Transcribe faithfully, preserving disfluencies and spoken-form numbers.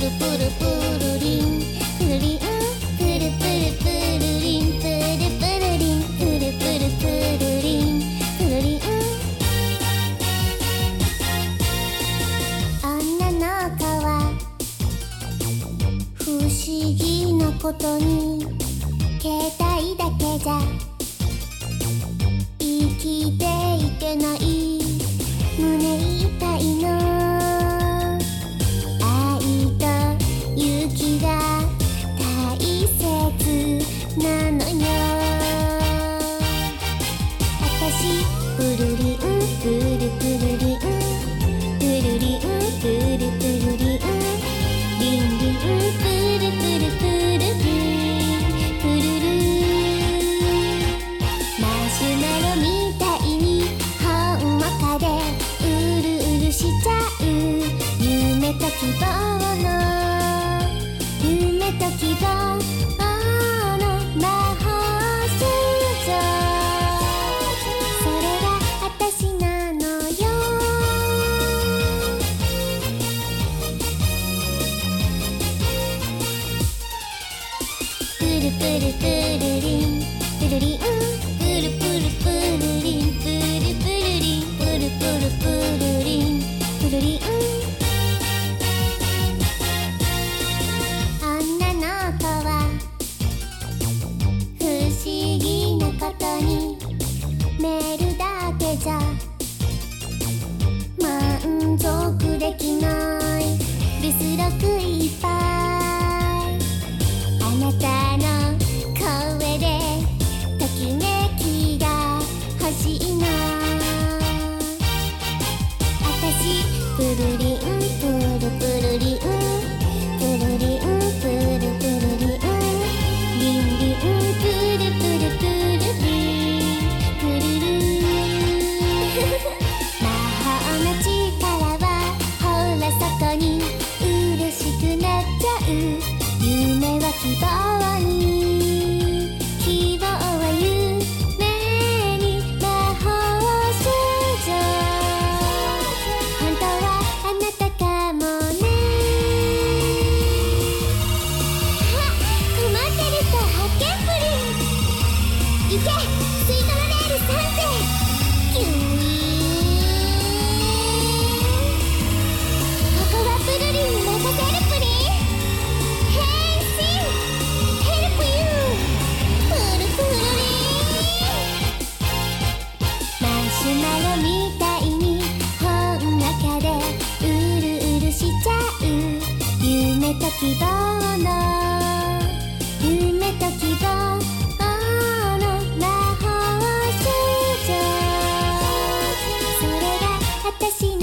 ルプルプルリンプルリンプルプルプルリンプルプルリンプルプルプルリンプルリン女の子は不思議なことに携帯だけじゃ生きていけない胸いっぱいの愛と雪が大切なのよ。あたしプルリンプルプルリンプルリンプルプルリンリンリンプルプルプルリンプルルマシュマロみたいにほんわかでうるうるしちゃう夢と希望の夢と希望の魔法少女それが私なのよ。プルプルプルリンプルリンプルプルプルリンプルプルリンプルプルプルリンプルリン女の子は不思議なことにメールだけじゃ満足できない留守録いっぱいあなたの声でときめきが欲しいの。あたしプルリンプルプルリンプルリンプルプルリンリンリンプルプルプルリンプルル魔法の力はほらそこに嬉しくなっちゃう夢は希望に希望は夢に魔法少女本当はあなたかもね。あ、困ってる人発見プリンいけスイートのレールさん世キュイーンここはプルリンに任せるプリン変身ヘルプユープルプルリンマシュマロみたいにほんわかでうるうるしちゃう夢と希望の夢と希望の魔法少女それが私の